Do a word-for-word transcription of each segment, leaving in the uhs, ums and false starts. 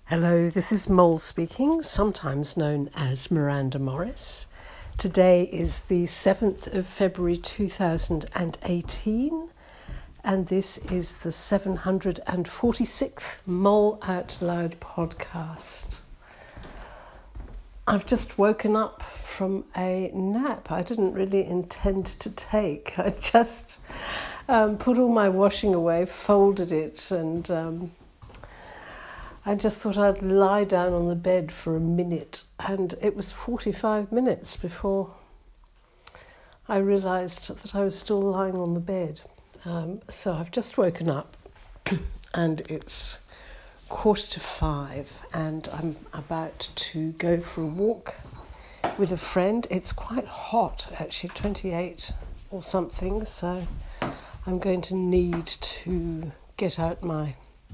Hello, this is Mole speaking, sometimes known as Miranda Morris. Today is the seventh of February two thousand eighteen, and this is the seven hundred forty-sixth Mole Out Loud podcast. I've just woken up from a nap I didn't really intend to take. I just um, put all my washing away, folded it, and um, I just thought I'd lie down on the bed for a minute, and it was forty-five minutes before I realised that I was still lying on the bed. Um, so I've just woken up and it's quarter to five and I'm about to go for a walk with a friend. It's quite hot, actually, twenty-eight or something, so I'm going to need to get out my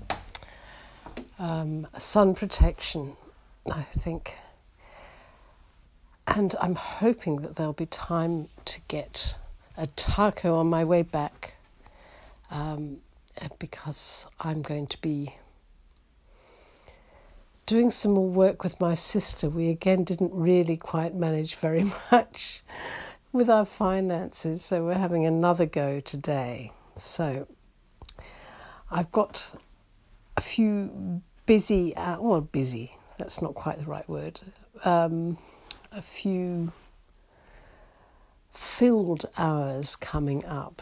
Um, sun protection, I think, and I'm hoping that there'll be time to get a taco on my way back, um, because I'm going to be doing some more work with my sister. We again didn't really quite manage very much with our finances, so we're having another go today. So I've got a few busy, uh, well, busy, that's not quite the right word, um, a few filled hours coming up.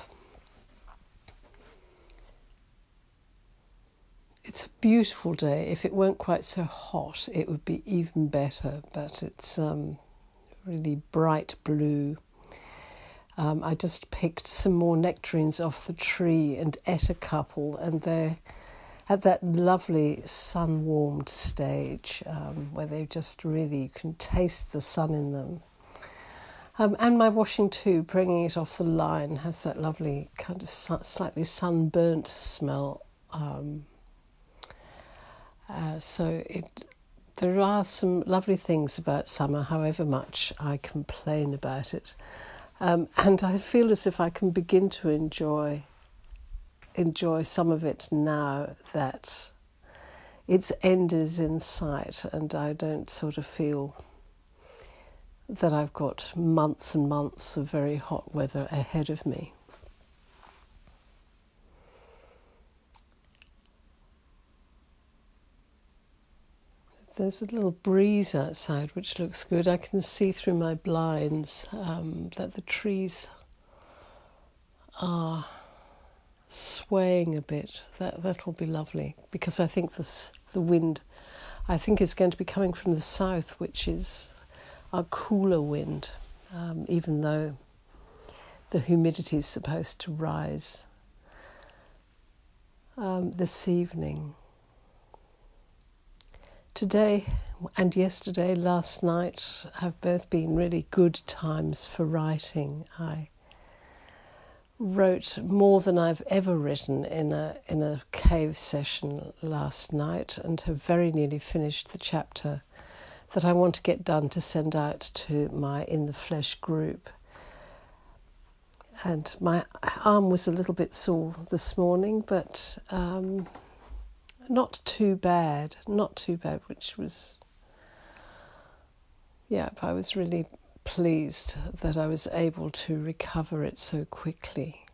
It's a beautiful day. If it weren't quite so hot, it would be even better, but it's um, really bright blue. Um, I just picked some more nectarines off the tree and ate a couple, and they're at that lovely sun-warmed stage um, where they just really, you can taste the sun in them. Um, and my washing too, bringing it off the line, has that lovely kind of su- slightly sunburnt smell. Um, uh, so it, there are some lovely things about summer, however much I complain about it. Um, and I feel as if I can begin to enjoy enjoy some of it now that its end is in sight, and I don't sort of feel that I've got months and months of very hot weather ahead of me. There's a little breeze outside which looks good. I can see through my blinds um, that the trees are swaying a bit. That that'll be lovely, because I think this the wind I think is going to be coming from the south, which is a cooler wind, um, even though the humidity is supposed to rise um, this evening. Today and yesterday, last night, have both been really good times for writing. I wrote more than I've ever written in a in a cave session last night, and have very nearly finished the chapter that I want to get done to send out to my In the Flesh group. And my arm was a little bit sore this morning, but um, not too bad, not too bad, which was, yeah, I was really pleased that I was able to recover it so quickly.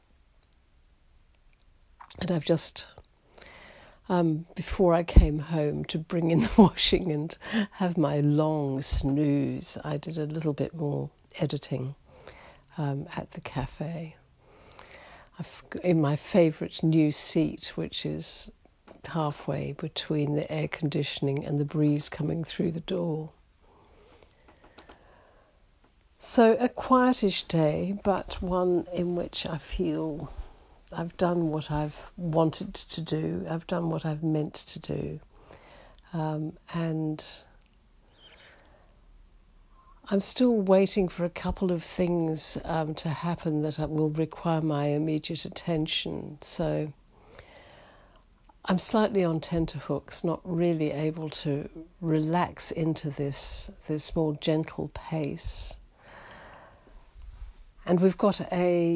And I've just, um, before I came home to bring in the washing and have my long snooze, I did a little bit more editing um, at the cafe. I've in my favourite new seat, which is halfway between the air conditioning and the breeze coming through the door. So a quietish day, but one in which I feel I've done what I've wanted to do. I've done what I've meant to do. Um, and I'm still waiting for a couple of things um, to happen that will require my immediate attention. So I'm slightly on tenterhooks, not really able to relax into this, this more gentle pace. And we've got a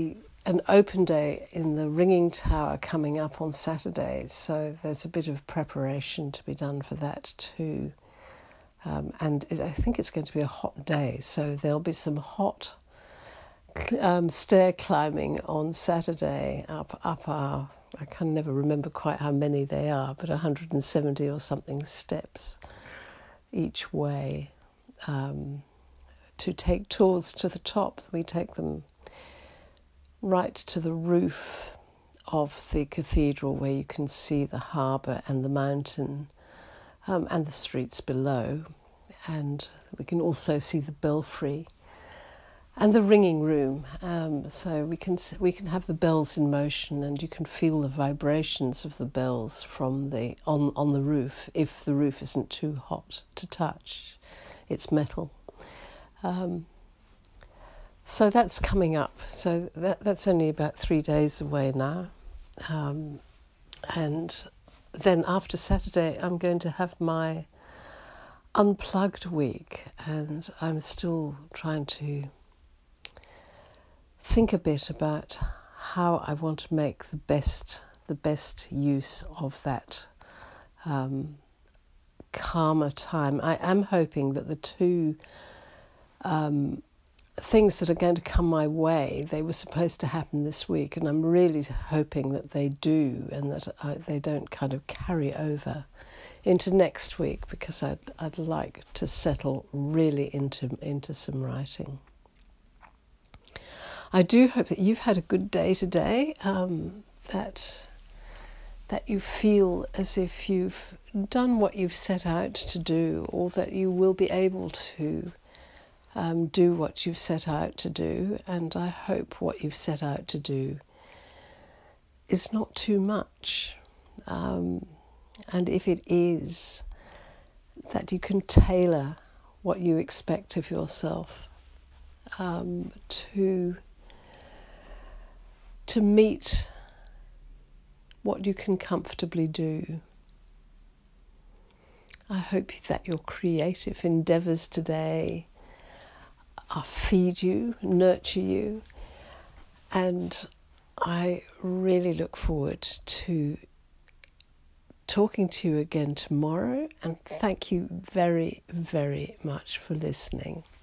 an open day in the Ringing Tower coming up on Saturday, so there's a bit of preparation to be done for that too. Um, and it, I think it's going to be a hot day, so there'll be some hot um, stair climbing on Saturday up up our, I can never remember quite how many they are, but one hundred seventy or something steps each way um, to take tours to the top. We take them right to the roof of the cathedral where you can see the harbour and the mountain um, and the streets below. And we can also see the belfry and the ringing room. Um, so we can we can have the bells in motion, and you can feel the vibrations of the bells from the on, on the roof, if the roof isn't too hot to touch. It's metal. Um, So that's coming up. So that that's only about three days away now. Um, and then after Saturday, I'm going to have my unplugged week, and I'm still trying to think a bit about how I want to make the best the best use of that um, calmer time. I am hoping that the two um, things that are going to come my way, they were supposed to happen this week, and I'm really hoping that they do, and that I, they don't kind of carry over into next week, because I'd I'd like to settle really into into some writing. I do hope that you've had a good day today, um, that that you feel as if you've done what you've set out to do, or that you will be able to Um, do what you've set out to do. And I hope what you've set out to do is not too much. Um, and if it is, that you can tailor what you expect of yourself um, to, to meet what you can comfortably do. I hope that your creative endeavours today Uh, feed you, nurture you, and I really look forward to talking to you again tomorrow, and thank you very, very much for listening.